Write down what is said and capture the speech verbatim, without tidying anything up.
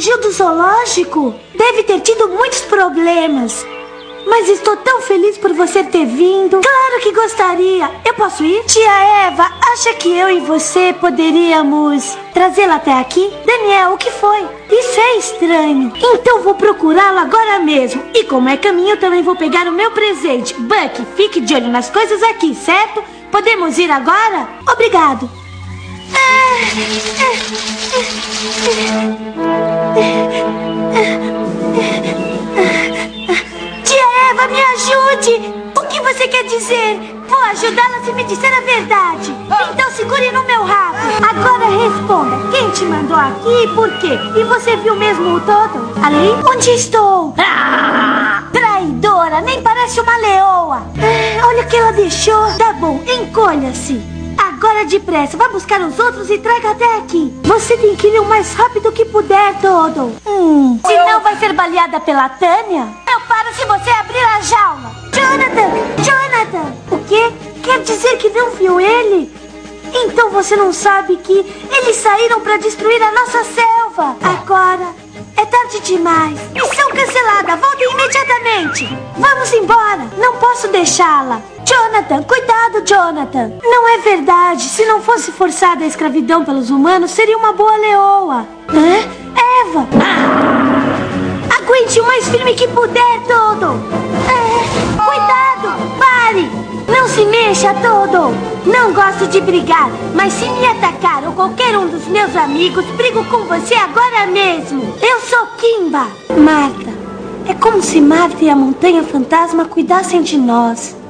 fugiu do zoológico? Deve ter tido muitos problemas. Mas estou tão feliz por você ter vindo. Claro que gostaria. Eu posso ir? Tia Eva, acha que eu e você poderíamos trazê-la até aqui? Daniel, o que foi? Isso é estranho. Então vou procurá-lo agora mesmo. E como é caminho, eu também vou pegar o meu presente. Buck, fique de olho nas coisas aqui, certo? Podemos ir agora? Obrigado. Tia Eva, me ajude! O que você quer dizer? Vou ajudá-la se me disser a verdade. Então segure no meu rabo. Agora responda. Quem te mandou aqui e por quê? E você viu mesmo o todo? Ali? Onde estou? Ah, traidora! Nem parece uma leoa. Ah, olha o que ela deixou. Tá bom, encolha-se. Agora depressa, vá buscar os outros e traga até aqui. Você tem que ir o mais rápido que puder, Todo. Hum, senão vai ser baleada pela Tânia. Eu paro se você abrir a jaula. Jonathan! Jonathan! O quê? Quer dizer que não viu ele? Então você não sabe que eles saíram para destruir a nossa selva. Agora é tarde demais. Missão cancelada, voltem imediatamente. Vamos embora, não posso deixá-la. Jonathan, cuidado, Jonathan. Não é verdade. Se não fosse forçada a escravidão pelos humanos, seria uma boa leoa. Hã? Eva! Ah! Aguente o mais firme que puder, Todo. Ah, cuidado! Pare! Não se mexa, Todo. Não gosto de brigar, mas se me atacar ou qualquer um dos meus amigos, brigo com você agora mesmo. Eu sou Kimba. Marta, é como se Marta e a Montanha Fantasma cuidassem de nós.